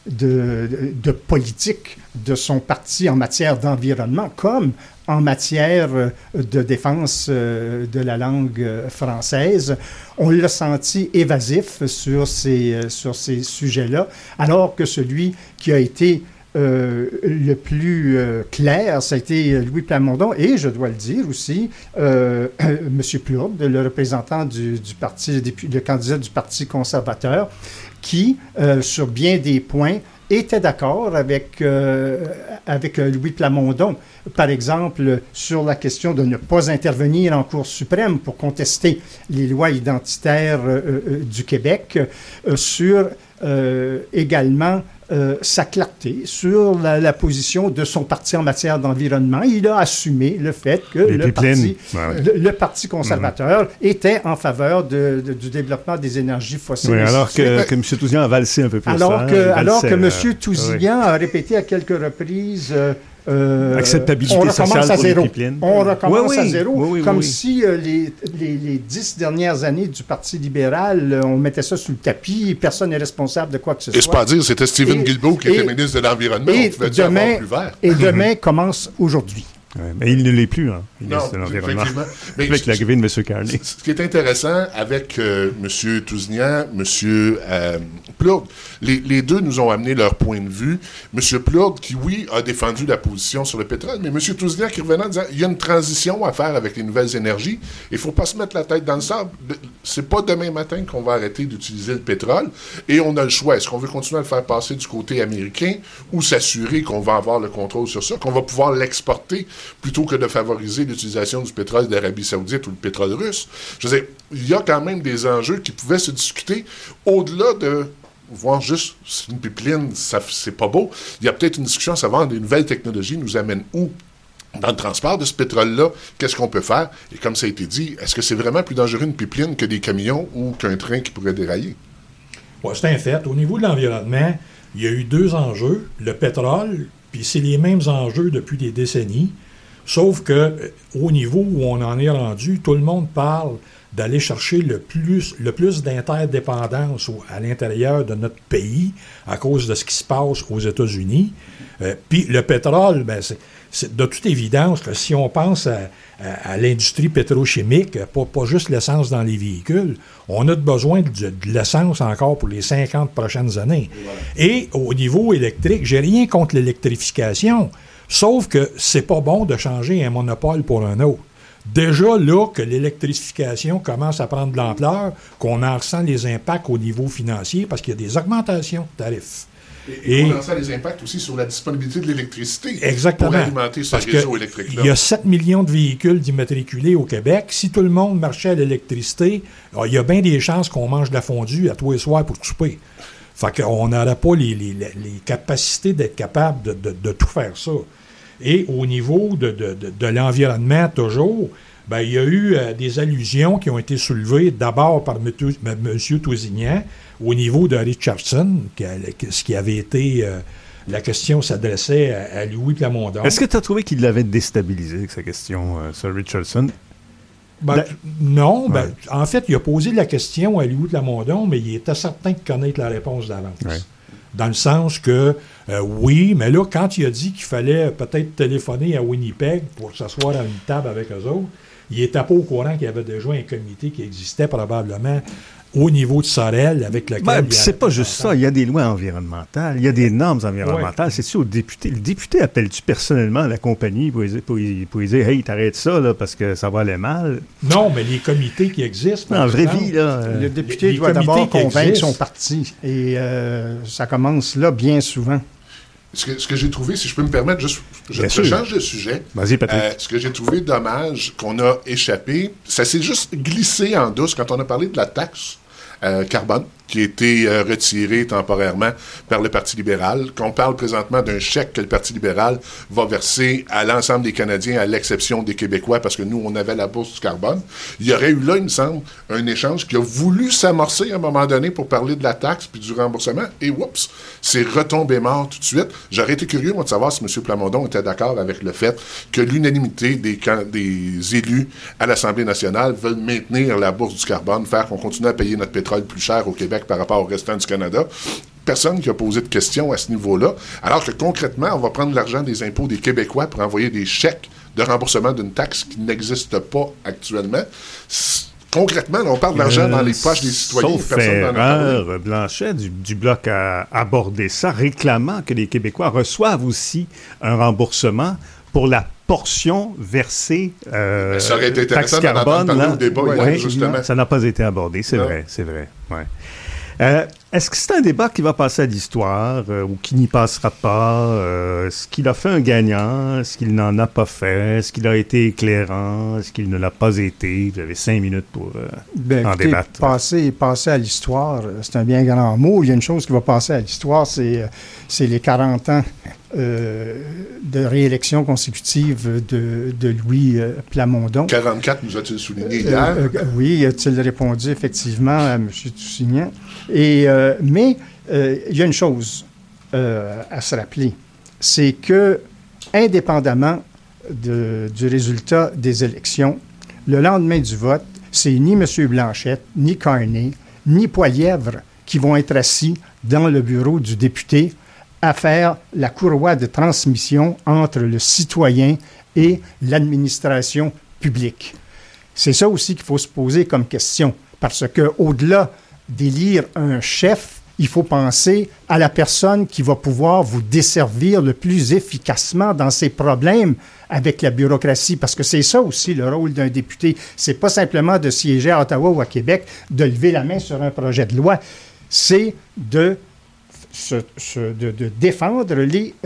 de politique de son parti en matière d'environnement, comme en matière de défense de la langue française. On l'a senti évasif sur ces sujets-là, alors que celui qui a été le plus clair, ça a été Louis Plamondon, et je dois le dire aussi, M. Plourde, le représentant du parti, le candidat du Parti conservateur, qui, sur bien des points, était d'accord avec Louis Plamondon. Par exemple, sur la question de ne pas intervenir en Cour suprême pour contester les lois identitaires du Québec, sur également sa clarté sur la position de son parti en matière d'environnement. Il a assumé le fait que le parti conservateur était en faveur du développement des énergies fossiles. Oui, alors que M. Tousignan a valsé un peu plus. Alors que M. Tousignan a répété à quelques reprises... acceptabilité sociale pour les pipelines. On recommence à zéro, comme si les 10 dernières années du Parti libéral, on mettait ça sous le tapis et personne n'est responsable de quoi que ce soit. Et c'est pas dire, c'était Stephen Guilbeault qui était ministre de l'Environnement, on pouvait dire avoir plus vert. Et demain commence aujourd'hui. Ouais, mais il ne l'est plus, hein. Non, effectivement. Mais avec l'arrivée de M. Carney. Ce qui est intéressant avec M. Tousignan, M. Plourde, les deux nous ont amené leur point de vue. M. Plourde, qui, oui, a défendu la position sur le pétrole, mais M. Tousignan qui revenait en disant il y a une transition à faire avec les nouvelles énergies. Il ne faut pas se mettre la tête dans le sable. C'est pas demain matin qu'on va arrêter d'utiliser le pétrole. Et on a le choix. Est-ce qu'on veut continuer à le faire passer du côté américain ou s'assurer qu'on va avoir le contrôle sur ça, qu'on va pouvoir l'exporter plutôt que de favoriser l'utilisation du pétrole d'Arabie Saoudite ou le pétrole russe? Je veux dire, il y a quand même des enjeux qui pouvaient se discuter au-delà de voir juste une pipeline, c'est pas beau. Il y a peut-être une discussion à savoir des nouvelles technologies nous amènent où? Dans le transport de ce pétrole-là, qu'est-ce qu'on peut faire? Et comme ça a été dit, est-ce que c'est vraiment plus dangereux une pipeline que des camions ou qu'un train qui pourrait dérailler? Ouais, c'est un fait. Au niveau de l'environnement, il y a eu deux enjeux. Le pétrole, puis c'est les mêmes enjeux depuis des décennies. Sauf que au niveau où on en est rendu, tout le monde parle d'aller chercher le plus d'interdépendance à l'intérieur de notre pays à cause de ce qui se passe aux États-Unis. Puis le pétrole, ben c'est de toute évidence que si on pense à l'industrie pétrochimique, pas juste l'essence dans les véhicules, on a besoin de l'essence encore pour les 50 prochaines années. Voilà. Et au niveau électrique, j'ai rien contre l'électrification, sauf que c'est pas bon de changer un monopole pour un autre. Déjà là que l'électrification commence à prendre de l'ampleur, qu'on en ressent les impacts au niveau financier parce qu'il y a des augmentations de tarifs. Et on ressent les impacts aussi sur la disponibilité de l'électricité. Exactement. Pour alimenter ce réseau électrique-là. Il y a 7 millions de véhicules d'immatriculés au Québec. Si tout le monde marchait à l'électricité, il y a bien des chances qu'on mange de la fondue à tous les soirs pour souper. Fait qu'on n'aurait pas les capacités d'être capable de tout faire ça. Et au niveau de l'environnement, toujours, ben, il y a eu des allusions qui ont été soulevées d'abord par M. Tousignan au niveau de Richardson, ce qui avait été... la question s'adressait à Louis Plamondon. Est-ce que tu as trouvé qu'il l'avait déstabilisé avec sa question, Sir Richardson? Non. Ouais. En fait, il a posé la question à Louis Plamondon, mais il était certain de connaître la réponse d'avance. Ouais. Dans le sens que, oui, mais là, quand il a dit qu'il fallait peut-être téléphoner à Winnipeg pour s'asseoir à une table avec eux autres, il n'était pas au courant qu'il y avait déjà un comité qui existait probablement au niveau de Sorel avec lequel... c'est pas juste ça. Il y a des lois environnementales, il y a des normes environnementales. Ouais. C'est-tu au député? Le député appelle-tu personnellement la compagnie pour lui dire « Hey, t'arrêtes ça là, parce que ça va aller mal? » Non, mais les comités qui existent... En vraie vie, là... Le député doit d'abord convaincre son parti. Et ça commence là bien souvent. Ce que j'ai trouvé, si je peux me permettre, je change de sujet. Vas-y, Patrick. Ce que j'ai trouvé dommage qu'on a échappé, ça s'est juste glissé en douce quand on a parlé de la taxe carbone, qui a été retiré temporairement par le Parti libéral, qu'on parle présentement d'un chèque que le Parti libéral va verser à l'ensemble des Canadiens, à l'exception des Québécois, parce que nous, on avait la bourse du carbone. Il y aurait eu là, il me semble, un échange qui a voulu s'amorcer à un moment donné pour parler de la taxe puis du remboursement, et oups, c'est retombé mort tout de suite. J'aurais été curieux, moi, de savoir si M. Plamondon était d'accord avec le fait que l'unanimité des élus à l'Assemblée nationale veulent maintenir la bourse du carbone, faire qu'on continue à payer notre pétrole plus cher au Québec par rapport au restant du Canada. Personne qui a posé de questions à ce niveau-là. Alors que concrètement, on va prendre l'argent des impôts des Québécois pour envoyer des chèques de remboursement d'une taxe qui n'existe pas actuellement. Concrètement, là, on parle d'argent dans les poches des citoyens. Sauf erreur, Blanchet du Bloc a abordé ça, réclamant que les Québécois reçoivent aussi un remboursement pour la portion versée ça aurait été intéressant taxe carbone. D'en parler au débat hier, justement. Ça n'a pas été abordé, c'est vrai. Ouais. Est-ce que c'est un débat qui va passer à l'histoire ou qui n'y passera pas? Est-ce qu'il a fait un gagnant? Est-ce qu'il n'en a pas fait? Est-ce qu'il a été éclairant? Est-ce qu'il ne l'a pas été? Vous avez 5 minutes pour en débattre. Passer à l'histoire, c'est un bien grand mot. Il y a une chose qui va passer à l'histoire, c'est les 40 ans de réélection consécutive de Louis Plamondon. 44, nous a-t-il souligné hier? Oui, a-t-il répondu effectivement à M. Tousignan. Mais il y a une chose à se rappeler, c'est que, indépendamment du résultat des élections, le lendemain du vote, c'est ni M. Blanchette, ni Carney, ni Poilièvre qui vont être assis dans le bureau du député à faire la courroie de transmission entre le citoyen et l'administration publique. C'est ça aussi qu'il faut se poser comme question, parce qu'au-delà d'élire un chef, il faut penser à la personne qui va pouvoir vous desservir le plus efficacement dans ses problèmes avec la bureaucratie, parce que c'est ça aussi le rôle d'un député. C'est pas simplement de siéger à Ottawa ou à Québec, de lever la main sur un projet de loi, c'est de défendre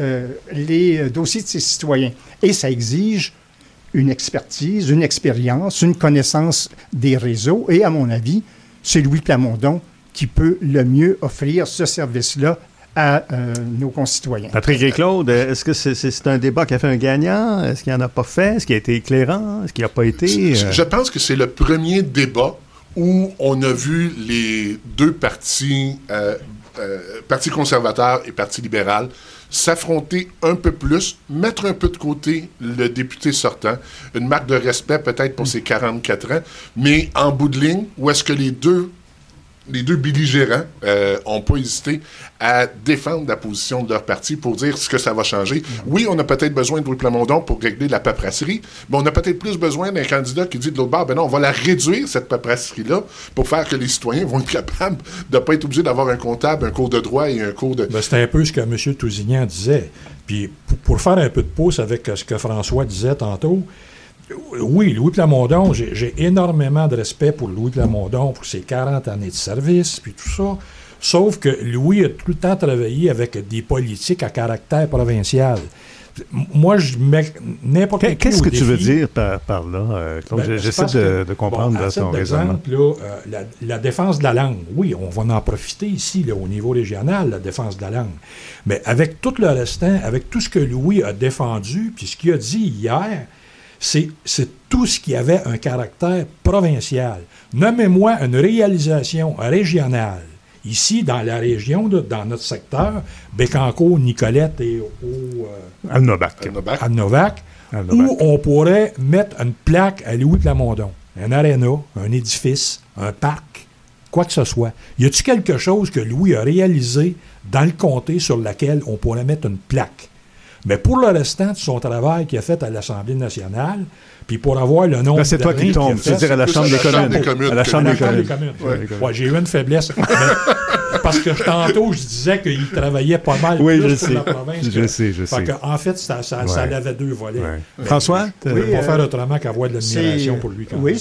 les dossiers de ses citoyens. Et ça exige une expertise, une expérience, une connaissance des réseaux. Et à mon avis, c'est Louis Plamondon qui peut le mieux offrir ce service-là à nos concitoyens. Patrick et Claude, est-ce que c'est un débat qui a fait un gagnant? Est-ce qu'il n'en a pas fait? Est-ce qu'il a été éclairant? Est-ce qu'il n'a pas été? Je pense que c'est le premier débat où on a vu les deux partis, Parti conservateur et Parti libéral, s'affronter un peu plus, mettre un peu de côté le député sortant, une marque de respect peut-être pour ses 44 ans, mais en bout de ligne, où est-ce que les deux belligérants n'ont pas hésité à défendre la position de leur parti pour dire ce que ça va changer. Oui, on a peut-être besoin de Louis Plamondon pour régler la paperasserie, mais on a peut-être plus besoin d'un candidat qui dit de l'autre bord, ben non, on va la réduire, cette paperasserie-là, pour faire que les citoyens vont être capables de ne pas être obligés d'avoir un comptable, un cours de droit et un cours de... Ben, c'était un peu ce que M. Tousignan disait. Puis pour faire un peu de pouce avec ce que François disait tantôt, oui, Louis Plamondon, j'ai énormément de respect pour Louis Plamondon, pour ses 40 années de service, puis tout ça. Sauf que Louis a tout le temps travaillé avec des politiques à caractère provincial. Moi, je mets n'importe quel Qu'est-ce que tu veux dire par là, Claude? J'essaie de comprendre ton raisonnement. La défense de la langue, oui, on va en profiter ici, là, au niveau régional, la défense de la langue. Mais avec tout le restant, avec tout ce que Louis a défendu, puis ce qu'il a dit hier, c'est tout ce qui avait un caractère provincial. Nommez-moi une réalisation régionale, ici, dans la région, dans notre secteur, Bécancour, Nicolette et Alnovac, où on pourrait mettre une plaque à Louis Plamondon, un aréna, un édifice, un parc, quoi que ce soit. Y a-t-il quelque chose que Louis a réalisé dans le comté sur lequel on pourrait mettre une plaque? Mais pour le restant de son travail qu'il a fait à l'Assemblée nationale, puis pour avoir le nombre... Là, c'est toi qui tombe, c'est-à-dire à la Chambre des communes. À la Chambre des communes. Ouais, j'ai eu une faiblesse. Parce que tantôt, je disais qu'il travaillait pas mal plus pour la province. Je sais. En fait, ça avait deux volets. Ouais. François? On ne peut pas faire autrement qu'avoir de l'admiration pour lui. Oui,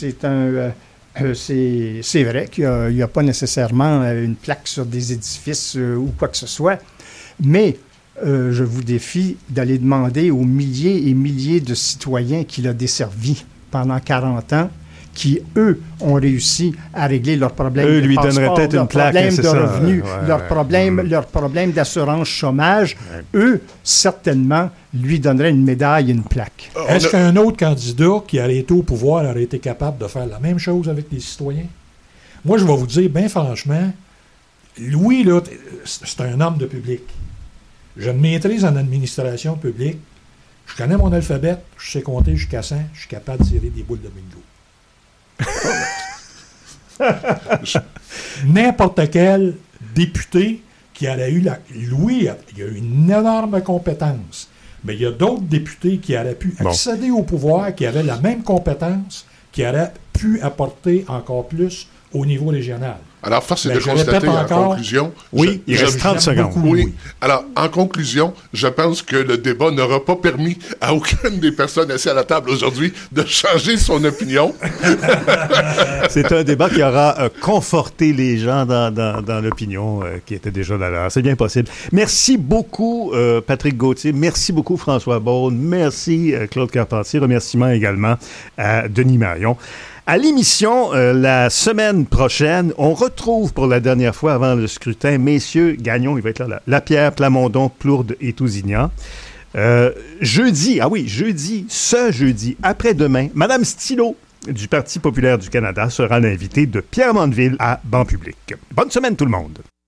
c'est vrai qu'il n'y a pas nécessairement une plaque sur des édifices ou quoi que ce soit, mais... je vous défie d'aller demander aux milliers et milliers de citoyens qu'il a desservis pendant 40 ans, qui, eux, ont réussi à régler leurs problèmes de lui passeport, peut-être une plaque, problèmes de revenus, leurs problèmes d'assurance chômage. Eux, certainement, lui donneraient une médaille et une plaque. Est-ce qu'un autre candidat qui aurait été au pouvoir aurait été capable de faire la même chose avec les citoyens? Moi, je vais vous dire, bien franchement, Louis, là, c'est un homme de public. Je me maîtrise en administration publique. Je connais mon alphabet. Je sais compter jusqu'à 100. Je suis capable de tirer des boules de bingo. N'importe quel député qui aurait eu Louis, il a eu une énorme compétence. Mais il y a d'autres députés qui auraient pu accéder au pouvoir, qui avaient la même compétence, qui auraient pu apporter encore plus au niveau régional. Alors, force est de constater en conclusion... Oui, il reste 30 secondes. Oui. Alors, en conclusion, je pense que le débat n'aura pas permis à aucune des personnes assises à la table aujourd'hui de changer son opinion. C'est un débat qui aura conforté les gens dans l'opinion qui était déjà dans l'heure. C'est bien possible. Merci beaucoup, Patrick Gauthier. Merci beaucoup, François Beaune. Merci, Claude Carpentier. Remerciements également à Denis Marion. À l'émission, la semaine prochaine, on retrouve pour la dernière fois avant le scrutin, messieurs Gagnon, il va être là, Lapierre, Plamondon, Plourde et Tousignan. Jeudi, ce jeudi, après-demain, Mme Stilo du Parti populaire du Canada sera l'invitée de Pierre Mandeville à Banc public. Bonne semaine tout le monde!